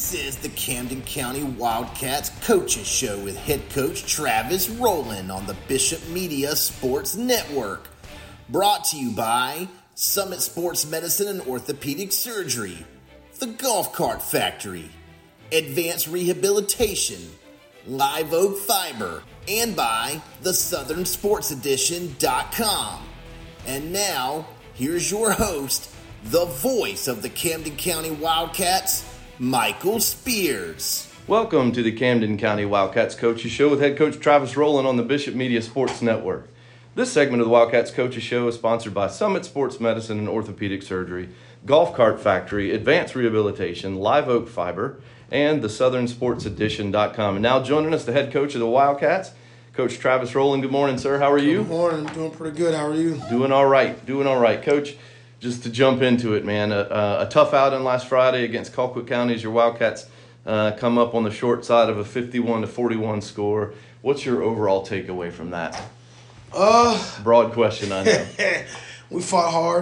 This is the Camden County Wildcats Coaches Show with head coach Travis Rowland on the Bishop Media Sports Network. Brought to you by Summit Sports Medicine and Orthopedic Surgery, the Golf Cart Factory, Advanced Rehabilitation, Live Oak Fiber, and by the SouthernSportsEdition.com. And now, here's your host, the voice of the Camden County Wildcats, Michael Spears. Welcome to the Camden County Wildcats Coaches Show with head coach Travis Rowland on the Bishop Media Sports Network. This segment of the Wildcats Coaches Show is sponsored by Summit Sports Medicine and Orthopedic Surgery, Golf Cart Factory, Advanced Rehabilitation, Live Oak Fiber, and the SouthernSportsEdition.com. And now joining us, the head coach of the Wildcats, Coach Travis Rowland. Good morning, sir. How are you? Good morning. I'm doing pretty good. How are you? Doing all right. Coach, just to jump into it, man, a tough outing last Friday against Colquitt County as your Wildcats come up on the short side of a 51-41 score. What's your overall takeaway from that? Broad question, I know. We fought hard.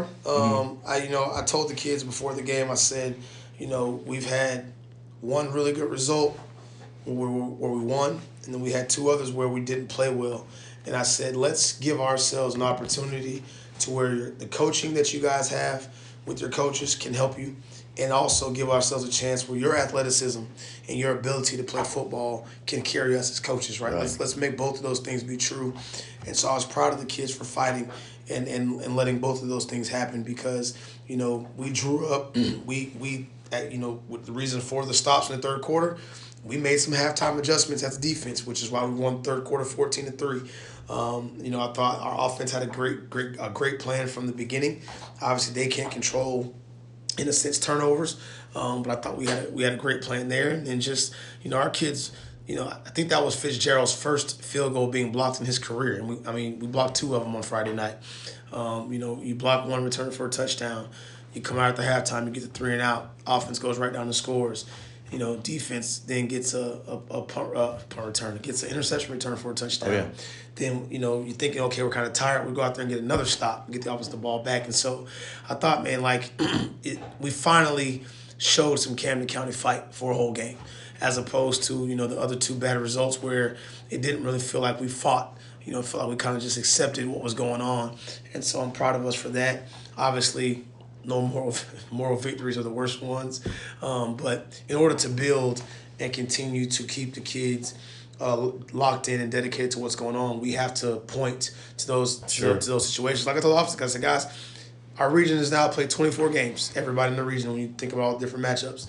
I told the kids before the game, I said, we've had one really good result where we won, and then we had two others where we didn't play well. And I said, let's give ourselves an opportunity to where the coaching that you guys have with your coaches can help you, and also give ourselves a chance where your athleticism and your ability to play football can carry us as coaches, right? Let's make both of those things be true. And so I was proud of the kids for fighting and letting both of those things happen because, we drew up, with the reason for the stops in the third quarter, we made some halftime adjustments at the defense, which is why we won the third quarter 14-3. I thought our offense had a great plan from the beginning. Obviously, they can't control, in a sense, turnovers, but I thought we had a great plan there. And then just, our kids, I think that was Fitzgerald's first field goal being blocked in his career. And we blocked two of them on Friday night. You block one, return for a touchdown. You come out at the halftime, you get the 3 and out. Offense goes right down the scores. Defense then gets a punt return. It gets an interception return for a touchdown. Oh, yeah. Then, you're thinking, okay, we're kind of tired. We go out there and get another stop and get the offensive ball back. And so I thought, man, we finally showed some Camden County fight for a whole game as opposed to, the other two bad results where it didn't really feel like we fought. It felt like we kind of just accepted what was going on. And so I'm proud of us for that. Obviously, no moral victories are the worst ones. But in order to build and continue to keep the kids locked in and dedicated to what's going on, we have to point to those situations. Like I told the officers, I said, guys, our region has now played 24 games. Everybody in the region, when you think about all the different matchups,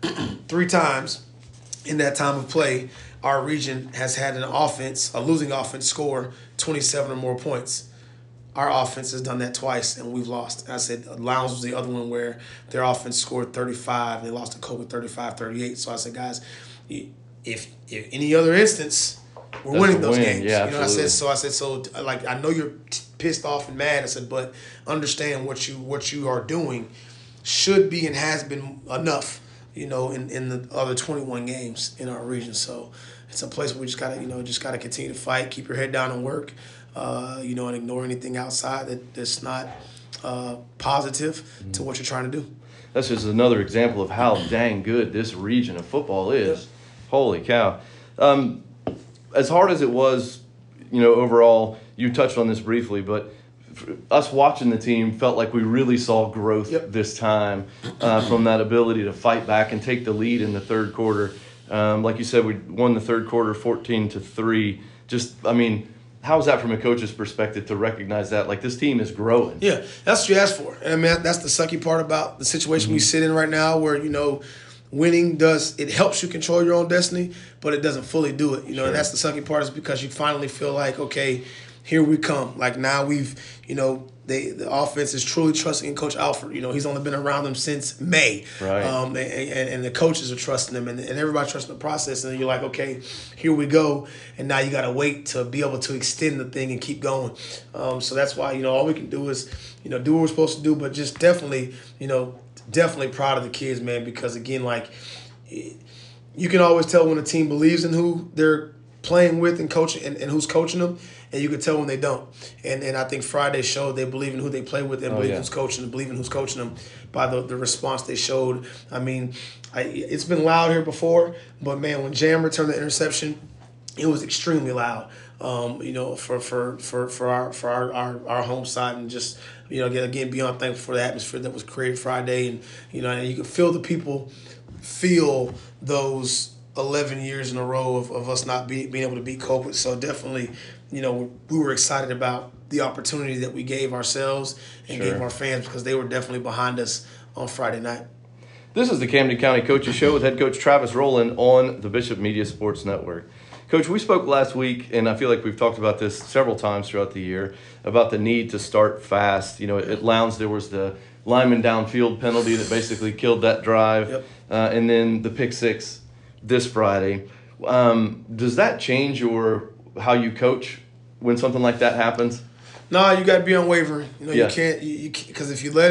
3 times in that time of play, our region has had a losing offense, score 27 or more points. Our offense has done that twice, and we've lost. And I said Lowndes was the other one where their offense scored 35. They lost to Colquitt 35-38. So I said, guys, if any other instance, we're winning those games. Yeah, I said, I know you're pissed off and mad. I said, but understand what you are doing should be and has been enough, in the other 21 games in our region. So it's a place where we just gotta continue to fight, keep your head down and work. And ignore anything outside that's not positive to what you're trying to do. That's just another example of how dang good this region of football is. Yeah. Holy cow. As hard as it was, overall, you touched on this briefly, but us watching the team felt like we really saw growth this time from that ability to fight back and take the lead in the third quarter. Like you said, we won the third quarter 14-3. How is that from a coach's perspective to recognize that, this team is growing? Yeah, that's what you asked for. And, that's the sucky part about the situation we sit in right now where, winning it helps you control your own destiny, but it doesn't fully do it. Sure. And that's the sucky part is because you finally feel like, okay, here we come. Now we've, the offense is truly trusting in Coach Alford. He's only been around them since May. Right. And the coaches are trusting them and everybody trusting the process. And you're like, okay, here we go. And now you got to wait to be able to extend the thing and keep going. So that's why, all we can do is, do what we're supposed to do, but just definitely proud of the kids, man, because again, you can always tell when a team believes in who they're playing with and coaching and who's coaching them, and you can tell when they don't. And I think Friday showed they believe in who they play with and believe in who's coaching and believe in who's coaching them by the response they showed. I mean, it's been loud here before, but man, when Jam returned the interception, it was extremely loud. For our home side, and just again beyond thankful for the atmosphere that was created Friday, and and you could feel the people feel those 11 years in a row of us not being able to beat Colquitt. So definitely, we were excited about the opportunity that we gave ourselves and gave our fans, because they were definitely behind us on Friday night. This is the Camden County Coaches Show with head coach Travis Rowland on the Bishop Media Sports Network. Coach, we spoke last week, and I feel like we've talked about this several times throughout the year, about the need to start fast. At Lowndes, there was the lineman downfield penalty that basically killed that drive, and then the pick six this Friday. Does that change how you coach when something like that happens? No, you got to be unwavering. You can't, because if you let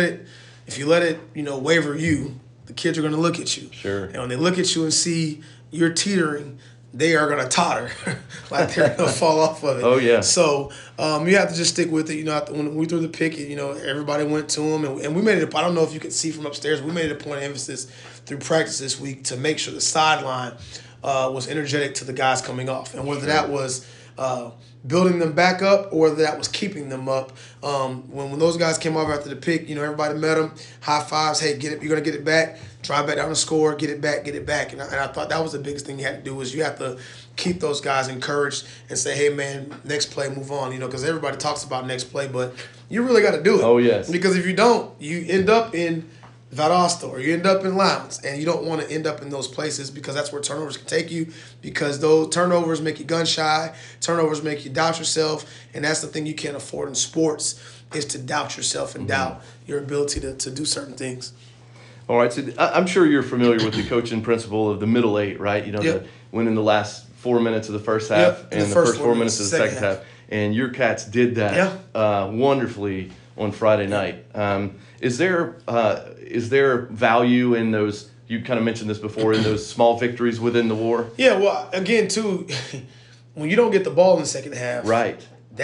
it, waver you, the kids are going to look at you. Sure. And when they look at you and see you're teetering, they are going to totter, like they're going to fall off of it. Oh, yeah. So you have to just stick with it. When we threw the pick, everybody went to him. And we made it I don't know if you could see from upstairs, we made it a point of emphasis through practice this week to make sure the sideline was energetic to the guys coming off. And whether that was building them back up or whether that was keeping them up. When those guys came off after the pick, everybody met them, high fives, hey, get it, you're going to get it back, drive back down the score, get it back. And I thought that was the biggest thing you had to do, was you have to keep those guys encouraged and say, hey, man, next play, move on, because everybody talks about next play, but you really got to do it. Oh, yes. Because if you don't, you end up in Valdosta, or you end up in Lowndes, and you don't want to end up in those places, because that's where turnovers can take you, because those turnovers make you gun shy, turnovers make you doubt yourself, and that's the thing you can't afford in sports, is to doubt yourself and doubt your ability to do certain things. All right, so I'm sure you're familiar with the coaching principle of the middle eight, right? Winning the last 4 minutes of the first half and the first 4 minutes of the second half. And your Cats did that wonderfully on Friday night. Is there value in those, you kind of mentioned this before, in those small victories within the war? Yeah, well, again, too, when you don't get the ball in the second half, right?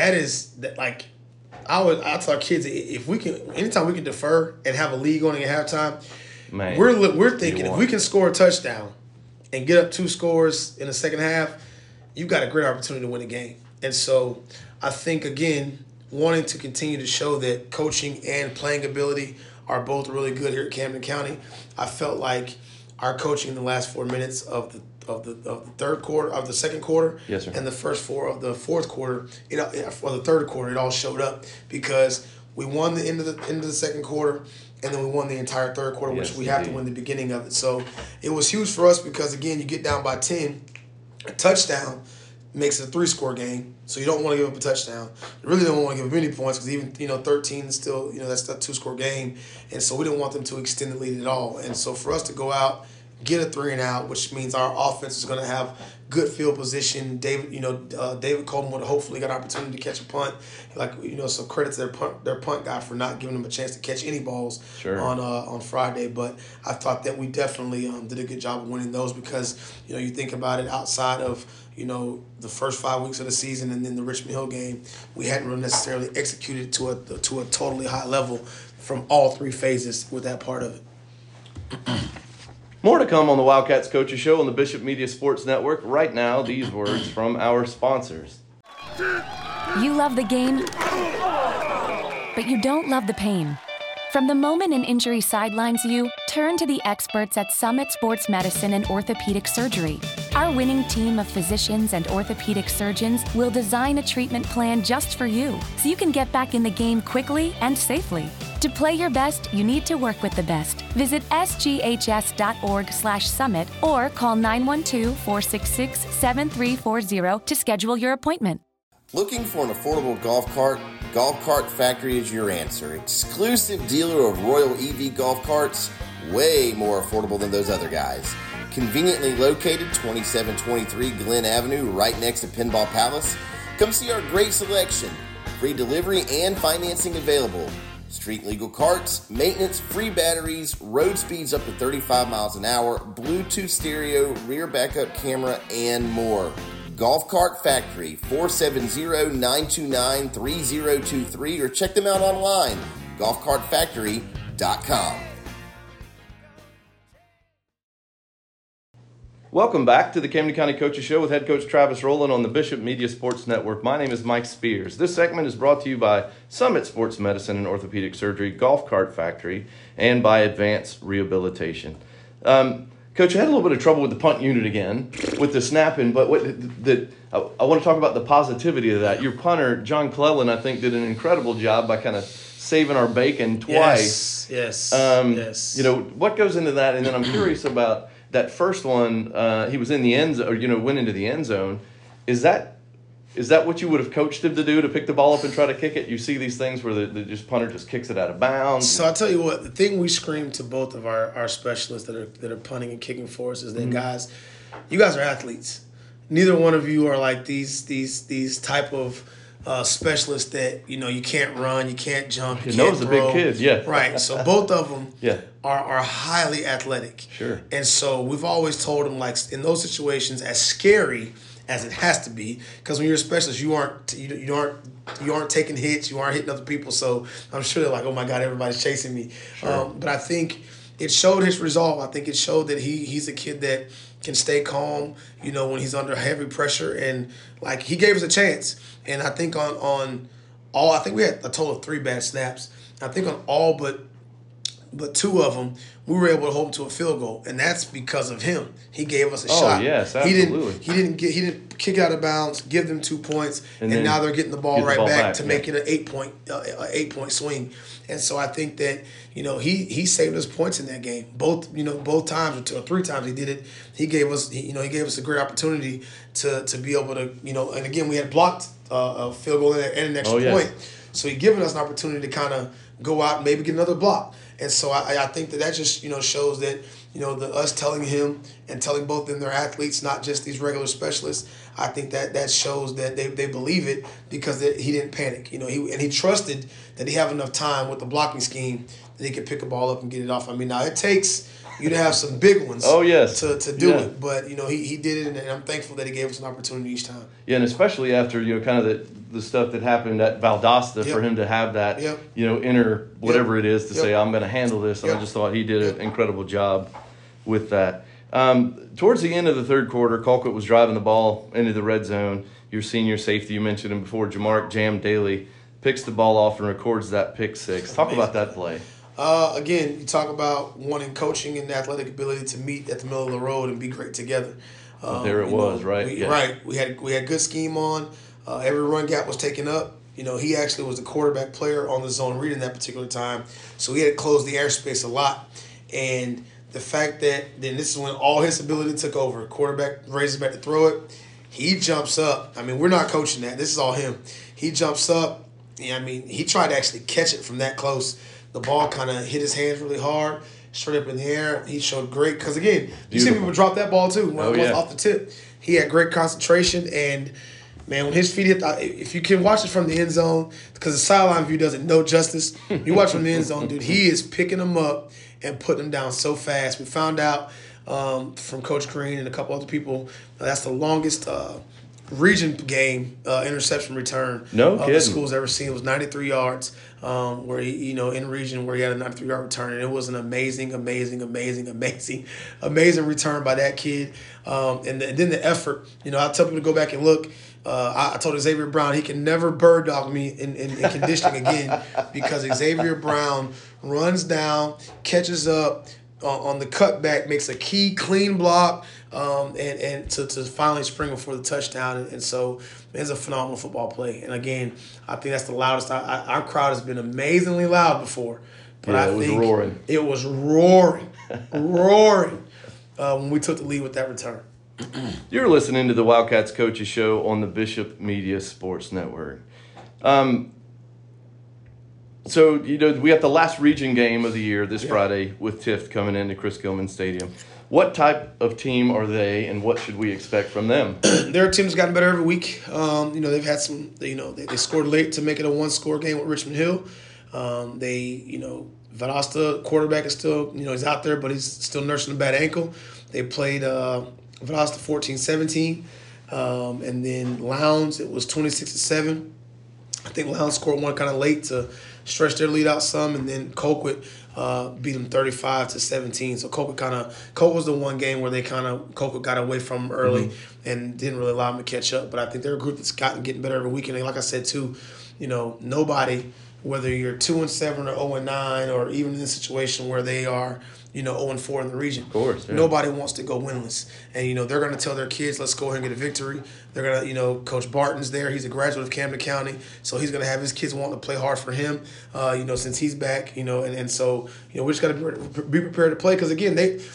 I tell our kids, if we can, anytime we can defer and have a lead going at halftime, man, we're thinking if we can score a touchdown and get up 2 scores in the second half, you've got a great opportunity to win a game. And so I think, again, wanting to continue to show that coaching and playing ability are both really good here at Camden County, I felt like our coaching in the last 4 minutes of the third quarter, of the second quarter, yes, sir, and the first 4 of the fourth quarter, or the third quarter, it all showed up, because we won the end of the second quarter, and then we won the entire third quarter, which we have to win the beginning of it. So it was huge for us, because again, you get down by 10, a touchdown makes it a 3-score game, so you don't want to give up a touchdown. You really don't want to give up any points, because even 13 is still that's a 2-score game, and so we didn't want them to extend the lead at all. And so for us to go out, get a 3-and-out, which means our offense is going to have good field position. David Coleman would hopefully got an opportunity to catch a punt. So credit to their punt guy for not giving them a chance to catch any balls on Friday. But I thought that we definitely did a good job of winning those, because you think about it, outside of the first 5 weeks of the season and then the Richmond Hill game, we hadn't really necessarily executed to a totally high level from all 3 phases with that part of it. More to come on the Wildcats Coaches Show on the Bishop Media Sports Network. Right now, these words from our sponsors. You love the game, but you don't love the pain. From the moment an injury sidelines you, turn to the experts at Summit Sports Medicine and Orthopedic Surgery. Our winning team of physicians and orthopedic surgeons will design a treatment plan just for you, so you can get back in the game quickly and safely. To play your best, you need to work with the best. Visit sghs.org/summit or call 912-466-7340 to schedule your appointment. Looking for an affordable golf cart? Golf Cart Factory is your answer. Exclusive dealer of Royal EV golf carts, way more affordable than those other guys. Conveniently located 2723 Glen Avenue, right next to Pinball Palace. Come see our great selection. Free delivery and financing available. Street legal carts, maintenance, free batteries, road speeds up to 35 miles an hour, Bluetooth stereo, rear backup camera, and more. Golf Cart Factory, 470-929-3023, or check them out online, golfcartfactory.com. Welcome back to the Camden County Coaches Show with head coach Travis Rowland on the Bishop Media Sports Network. My name is Mike Spears. This segment is brought to you by Summit Sports Medicine and Orthopedic Surgery, Golf Cart Factory, and by Advanced Rehabilitation. Coach, I had a little bit of trouble with the punt unit again with the snapping, but I want to talk about the positivity of that. Your punter, John Clellan, I think, did an incredible job by kind of saving our bacon twice. Yes. You know, what goes into that? And then I'm curious about that first one. He was in the end zone, or, went into the end zone. Is that what you would have coached him to do, to pick the ball up and try to kick it? You see these things where the punter just kicks it out of bounds. So I'll tell you what, the thing we scream to both of our specialists that are punting and kicking for us is that, guys, you guys are athletes. Neither one of you are like these type of specialists that, you can't run, you can't jump, you can't throw. Those are big kids, yeah. Right. So both of them are highly athletic. Sure. And so we've always told them, like, in those situations, as scary as it has to be, because when you're a specialist, you aren't taking hits, you aren't hitting other people. So I'm sure they're like, oh my God, everybody's chasing me. Sure. But I think it showed his resolve. I think it showed that he's a kid that can stay calm, when he's under heavy pressure, and like he gave us a chance. And I think on all, I think we had a total of 3 bad snaps. I think on all but 2 of them, we were able to hold him to a field goal, and that's because of him. He gave us a shot. Oh yes, absolutely. He didn't kick it out of bounds, give them 2 points, and now they're getting the ball back to make it an 8-point swing. And so I think that he saved us points in that game. Both times or 3 times he did it. He gave us a great opportunity to be able to And again, we had blocked a field goal and an extra point. So he given us an opportunity to kind of go out and maybe get another block. And so I think that just shows that us telling him and telling both of them they're athletes, not just these regular specialists. I think that shows that they believe it, because he didn't panic. He trusted that he have enough time with the blocking scheme that he could pick a ball up and get it off. I mean, now it takes you to have some big ones. Oh yes. To do it, but he did it, and I'm thankful that he gave us an opportunity each time. Yeah, and especially after kind of the stuff that happened at Valdosta, for him to have that inner whatever it is to say, I'm going to handle this, and I just thought he did an incredible job with that. Towards the end of the third quarter, Colquitt was driving the ball into the red zone. Your senior safety, you mentioned him before, Jamark Jam Daly, picks the ball off and records that pick six. Talk about that play. Again, you talk about wanting coaching and athletic ability to meet at the middle of the road and be great together. There it was, right? Right. We had good scheme on. Every run gap was taken up. He actually was the quarterback player on the zone read in that particular time, so he had to close the airspace a lot. And the fact that then this is when all his ability took over. Quarterback raises back to throw it. He jumps up. I mean, we're not coaching that. This is all him. He jumps up. I mean, he tried to actually catch it from that close. The ball kind of hit his hands really hard, straight up in the air. He showed great. Because, again, you see people drop that ball, too, when it goes off the tip. He had great concentration. And, man, when his feet hit, if you can watch it from the end zone, because the sideline view does it no justice. You watch from the end zone, dude, he is picking them up and putting them down so fast. We found out from Coach Green and a couple other people, that's the longest region game interception return the school's ever seen. It was 93 yards where he, in region where he had a 93-yard return, and it was an amazing return by that kid. And then the effort, I tell people to go back and look. I told Xavier Brown he can never bird dog me in conditioning again, because Xavier Brown runs down, catches up on the cutback, makes a key clean block, and to finally spring before the touchdown. And so it's a phenomenal football play. And again, I think that's the loudest. Our crowd has been amazingly loud before, but I think it was roaring when we took the lead with that return. You're listening to the Wildcats Coaches Show on the Bishop Media Sports Network. So, we got the last region game of the year this Friday with Tift coming into Chris Gilman Stadium. What type of team are they, and what should we expect from them? Their team's gotten better every week. They've had some, they scored late to make it a one-score game with Richmond Hill. Valdosta quarterback is still, he's out there, but he's still nursing a bad ankle. They played Valdosta 14-17. And then Lowndes, it was 26-7. I think Lowndes scored one kind of late to stretch their lead out some, and then Colquitt beat them 35-17. So Colquitt was the one game where Colquitt got away from them early and didn't really allow them to catch up. But I think they're a group that's getting better every weekend. And like I said too, nobody, whether you're 2-7 or 0-9, or even in a situation where they are 0-4 in the region. Of course, yeah. Nobody wants to go winless. And, they're going to tell their kids, let's go ahead and get a victory. They're going to, Coach Barton's there. He's a graduate of Camden County. So he's going to have his kids wanting to play hard for him, since he's back, and so, we just got to be prepared to play. Because, again,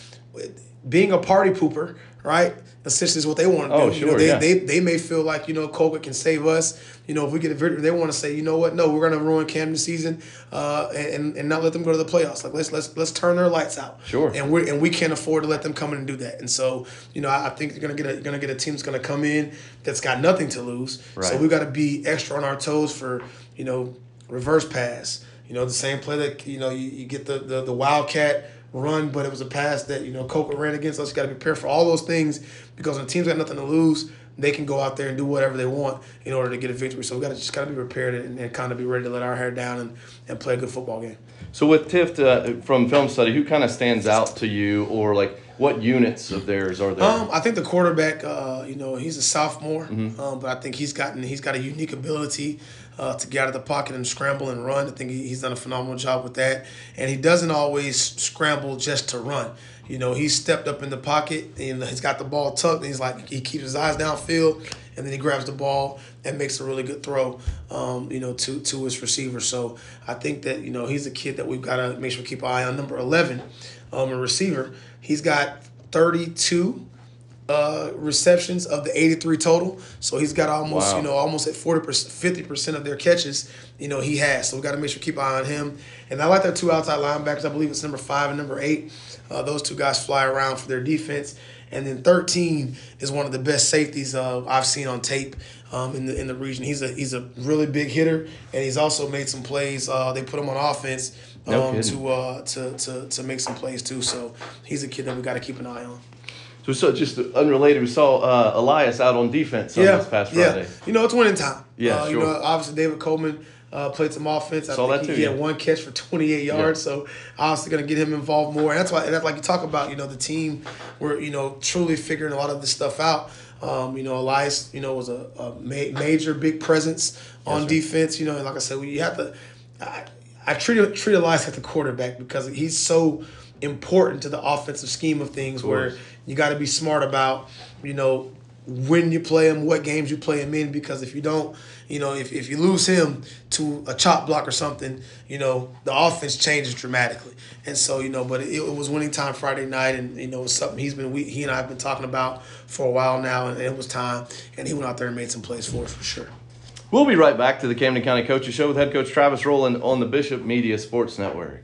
being a party pooper, right, essentially is what they want to do. Oh, sure, they may feel like, Colquitt can save us. If we get a victory, they want to say, you know what, no, we're going to ruin Camden's season and not let them go to the playoffs. Like, let's turn their lights out. Sure. And we can't afford to let them come in and do that. And so, I think you're going to get a team that's going to come in that's got nothing to lose. Right. So we've got to be extra on our toes for, reverse pass. The same play that, you get the Wildcat run, but it was a pass that, Colquitt ran against us. You got to be prepared for all those things, because when the team's got nothing to lose, they can go out there and do whatever they want in order to get a victory. So we got to be prepared and kind of be ready to let our hair down and play a good football game. So with Tift, from film study, who kind of stands out to you, or like what units of theirs are there? I think the quarterback, he's a sophomore, but I think he's got a unique ability to get out of the pocket and scramble and run. I think he's done a phenomenal job with that. And he doesn't always scramble just to run. He's stepped up in the pocket, and he's got the ball tucked, and he keeps his eyes downfield, and then he grabs the ball and makes a really good throw, to his receiver. So I think that, he's a kid that we've got to make sure we keep an eye on. Number 11, a receiver, he's got 32 receptions of the 83 total. So he's got almost, almost at 40%, 50% of their catches, he has. So we got to make sure we keep an eye on him. And I like their two outside linebackers. I believe it's number 5 and number 8. Those two guys fly around for their defense. And then 13 is one of the best safeties I've seen on tape in the region. He's a really big hitter, and he's also made some plays. They put him on offense to make some plays too. So he's a kid that we got to keep an eye on. So just unrelated, we saw Elias out on defense this past Friday. Yeah, it's winning time. Yeah, sure. Obviously David Coleman played some offense. Saw that too. He had one catch for 28 yards, so obviously going to get him involved more. And that's like you talk about, the team, we're, truly figuring a lot of this stuff out. Elias, was a major big presence on defense. And like I said, you have to. I treat Elias as the quarterback because he's so important to the offensive scheme of things. Where you got to be smart about, when you play him, what games you play him in, because if you don't, if you lose him to a chop block or something, the offense changes dramatically. And so, but it was winning time Friday night, and, it was something he and I have been talking about for a while now, and it was time, and he went out there and made some plays for us for sure. We'll be right back to the Camden County Coaches Show with head coach Travis Rowland on the Bishop Media Sports Network.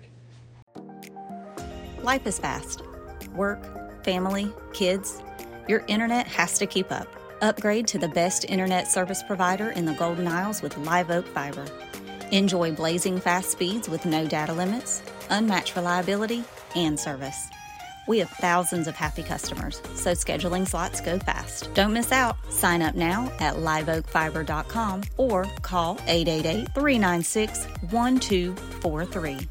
Life is fast. Work, family, kids. Your internet has to keep up. Upgrade to the best internet service provider in the Golden Isles with Live Oak Fiber. Enjoy blazing fast speeds with no data limits, unmatched reliability, and service. We have thousands of happy customers, so scheduling slots go fast. Don't miss out. Sign up now at liveoakfiber.com or call 888-396-1243.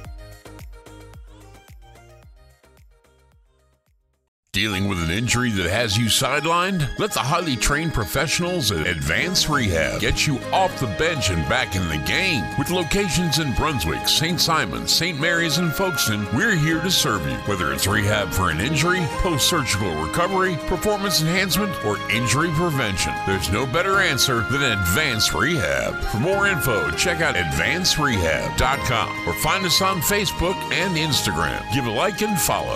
Dealing with an injury that has you sidelined? Let the highly trained professionals at Advanced Rehab get you off the bench and back in the game. With locations in Brunswick, St. Simons, St. Mary's, and Folkestone, we're here to serve you. Whether it's rehab for an injury, post-surgical recovery, performance enhancement, or injury prevention, there's no better answer than Advanced Rehab. For more info, check out advancedrehab.com or find us on Facebook and Instagram. Give a like and follow.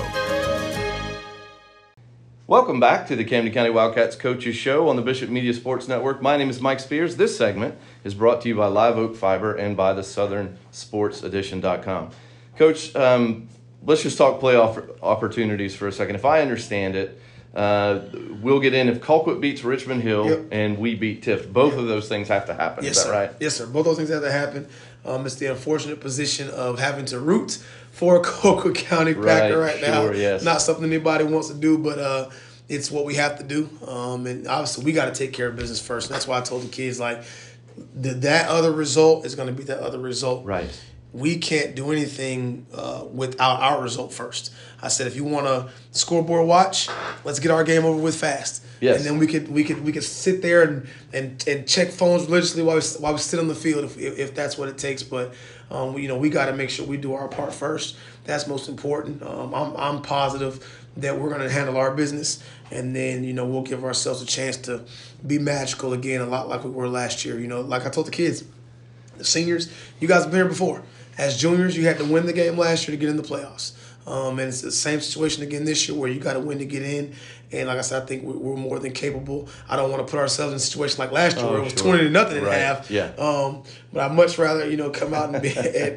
Welcome back to the Camden County Wildcats Coaches Show on the Bishop Media Sports Network. My name is Mike Spears. This segment is brought to you by Live Oak Fiber and by the SouthernSportsEdition.com. Coach, let's just talk playoff opportunities for a second. If I understand it, we'll get in if Colquitt beats Richmond Hill and we beat Tift. Both of those things have to happen. Yes, is that right? Yes, sir. Both those things have to happen. It's the unfortunate position of having to root for a Colquitt County Packer right now. Yes. Not something anybody wants to do, but it's what we have to do. And obviously we got to take care of business first. And that's why I told the kids, like, that other result is going to be that other result. Right. We can't do anything without our result first. I said, if you want a scoreboard watch, let's get our game over with fast. Yes. And then we could sit there and check phones religiously while we sit on the field if that's what it takes. But we got to make sure we do our part first. That's most important. I'm positive that we're going to handle our business, and then we'll give ourselves a chance to be magical again, a lot like we were last year. Like I told the kids, the seniors, you guys have been here before. As juniors, you had to win the game last year to get in the playoffs. And it's the same situation again this year where you got to win to get in. And like I said, I think we're more than capable. I don't want to put ourselves in a situation like last year where it was 20-0 at half. Yeah. But I'd much rather come out and be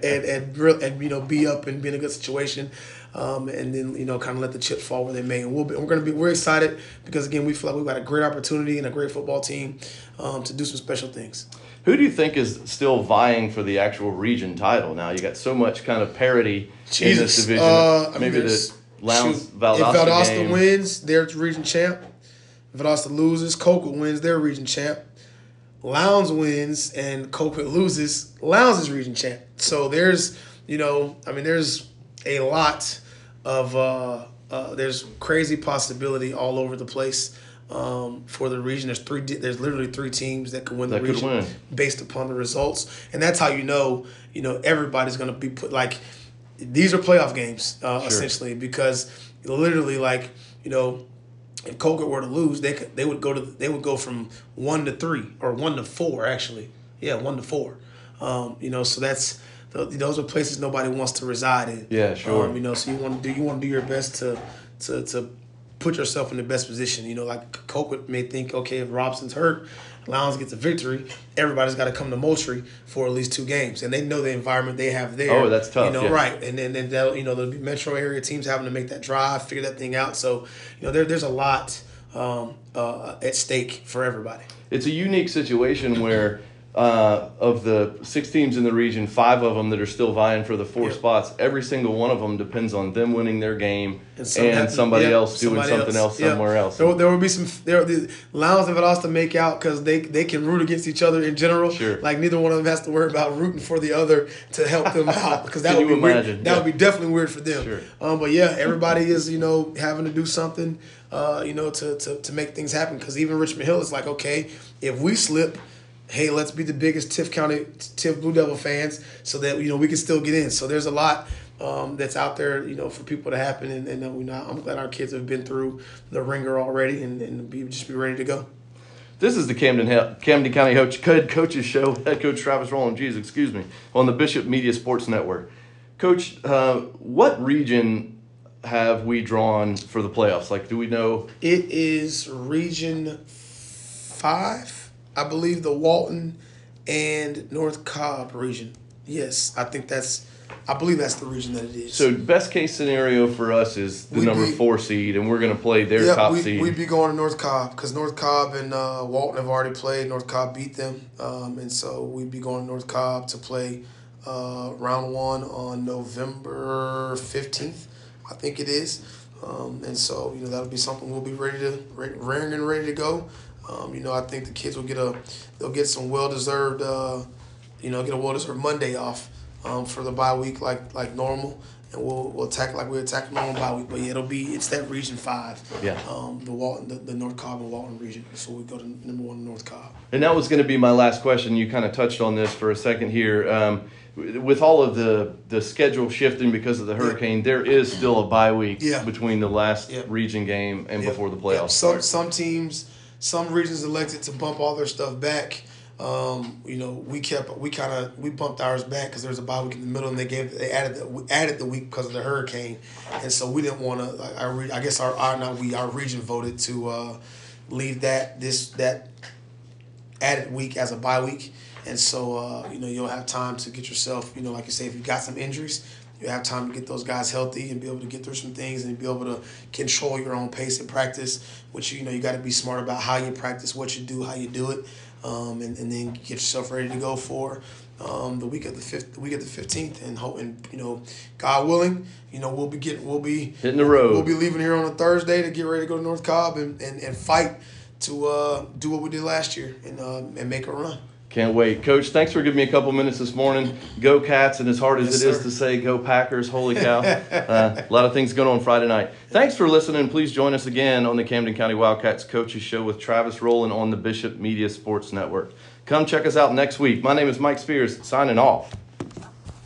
and be up and be in a good situation. And then kind of let the chips fall where they may. And we're excited because again we feel like we've got a great opportunity and a great football team to do some special things. Who do you think is still vying for the actual region title now? You got so much kind of parity in this division. Maybe the Lowndes Valdosta if Valdosta game wins, they're region champ. If Valdosta loses, Colquitt wins, they're region champ. Lowndes wins and Colquitt loses, Lowndes is region champ. So there's there's a lot of there's crazy possibility all over the place. For the region, there's literally 3 teams that could win the region based upon the results, and that's how everybody's going to be put. Like, these are playoff games essentially, because literally, like, if Colquitt were to lose, they would go from 1 to 3 or 1 to 4 actually, 1 to 4. So that's those are places nobody wants to reside in. Yeah, sure. So you want to do your best to put yourself in the best position. Like Colquitt may think, okay, if Robson's hurt, Lowndes gets a victory, everybody's got to come to Moultrie for at least 2 games, and they know the environment they have there. Oh, that's tough. Right? And then there'll be metro area teams having to make that drive, figure that thing out. So there's a lot at stake for everybody. It's a unique situation where of the 6 teams in the region, 5 of them that are still vying for the 4 spots, every single one of them depends on them winning their game and somebody else doing something else somewhere else. There will be the Lowndes and Valdosta make out because they can root against each other in general. Sure. Like, neither one of them has to worry about rooting for the other to help them out, because that would be imagine? weird. That would be definitely weird for them. Sure. But yeah, everybody is having to do something to make things happen, because even Richmond Hill is like, okay, if we slip, hey, let's be the biggest Tift Blue Devil fans so that we can still get in. So there's a lot that's out there, for people to happen, and I'm glad our kids have been through the ringer already and be ready to go. This is the Camden County Head Coaches Show. Head Coach Travis Rowland, on the Bishop Media Sports Network. Coach, what region have we drawn for the playoffs? Like, do we know? It is Region 5. I believe the Walton and North Cobb region. Yes, I believe that's the region that it is. So best case scenario for us is the number 4 seed, and we're going to play their top seed. We'd be going to North Cobb, because North Cobb and Walton have already played. North Cobb beat them, and so we'd be going to North Cobb to play round 1 on November 15th, I think it is. And so that'll be something we'll be ready to go. I think the kids will get some well-deserved, get a well-deserved Monday off for the bye week like normal, and we'll attack like we attack normal bye week. But yeah, it's that Region 5. Yeah. The Walton, the North Cobb and Walton region. So we go to number 1 North Cobb. And that was going to be my last question. You kind of touched on this for a second here. With all of the schedule shifting because of the hurricane, there is still a bye week between the last region game and before the playoffs. Some teams. Some regions elected to bump all their stuff back. We bumped ours back because there was a bye week in the middle, and they added the week because of the hurricane, and so we didn't want to. Our region voted to leave that added week as a bye week, and so you'll have time to get yourself, like you say, if you got some injuries, you have time to get those guys healthy and be able to get through some things and be able to control your own pace and practice, which, you got to be smart about how you practice, what you do, how you do it, and then get yourself ready to go for the week of the 15th, and you know, God willing, you know, we'll be hitting the road. We'll be leaving here on a Thursday to get ready to go to North Cobb and fight to do what we did last year and make a run. Can't wait. Coach, thanks for giving me a couple minutes this morning. Go Cats, and as hard as it is to say go Packers, holy cow. A lot of things going on Friday night. Thanks for listening. Please join us again on the Camden County Wildcats Coaches Show with Travis Rowland on the Bishop Media Sports Network. Come check us out next week. My name is Mike Spears, signing off.